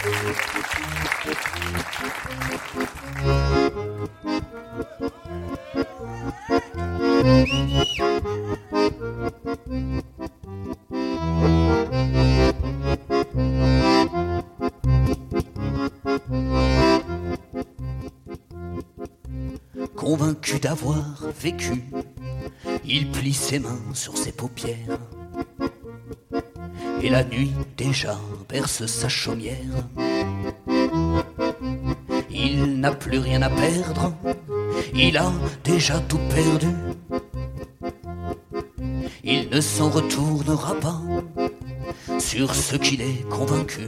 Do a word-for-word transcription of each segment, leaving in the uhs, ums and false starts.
Convaincu d'avoir vécu, il plie ses mains sur ses paupières. Et la nuit déjà berce sa chaumière. Il n'a plus rien à perdre, il a déjà tout perdu. Il ne s'en retournera pas sur ce qu'il est convaincu.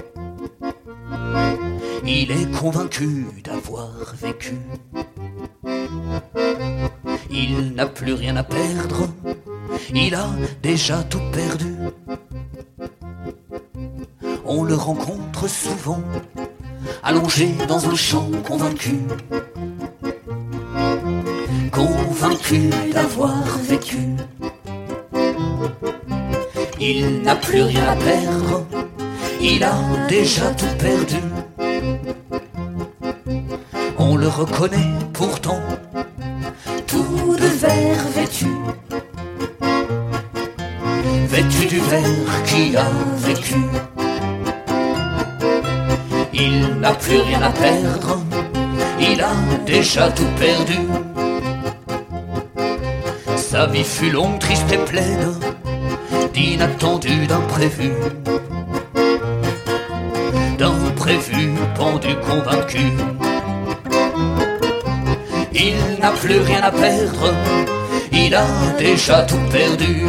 Il est convaincu d'avoir vécu. Il n'a plus rien à perdre, il a déjà tout perdu. On le rencontre souvent, allongé dans un champ convaincu. Convaincu d'avoir vécu. Il n'a plus rien à perdre, il a déjà tout perdu. On le reconnaît pourtant, tout de vert vêtu. Vêtu du vert qui a vécu. Il n'a plus rien à perdre, il a déjà tout perdu. Sa vie fut longue, triste et pleine d'inattendus, d'imprévus. D'imprévus, pendu, convaincu. Il n'a plus rien à perdre, il a déjà tout perdu.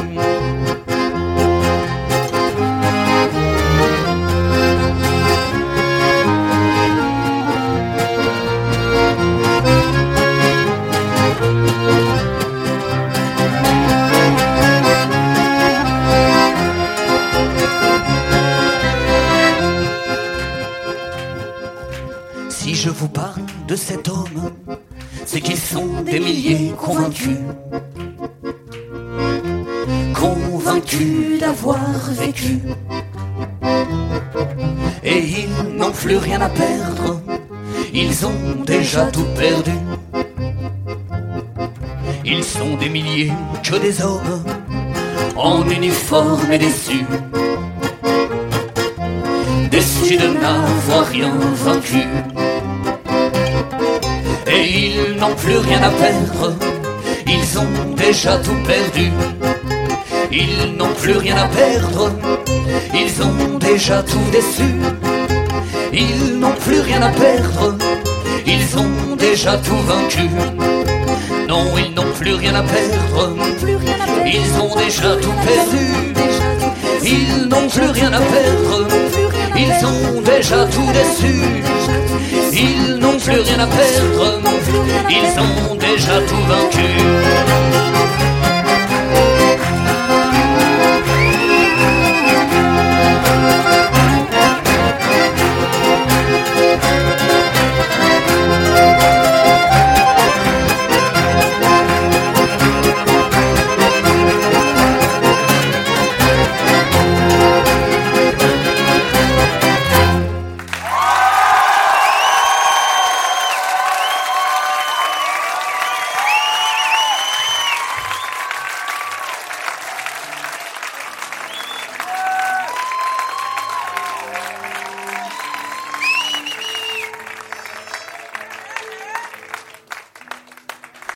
Si je vous parle de cet homme, c'est qu'ils sont des milliers convaincus. Convaincus d'avoir vécu. Et ils n'ont plus rien à perdre, ils ont déjà tout perdu. Ils sont des milliers que des hommes en uniforme et déçus. Déçus de n'avoir rien vaincu. Et ils n'ont plus rien à perdre, ils ont déjà tout perdu. Ils n'ont plus rien à perdre, ils ont déjà tout déçu. Ils n'ont plus rien à perdre, ils ont déjà tout vaincu. Non, ils n'ont plus rien à perdre, ils ont déjà tout perdu. Ils n'ont plus rien à perdre, ils ont déjà tout déçu. Ils n'ont plus rien à perdre, ils ont déjà tout vaincu.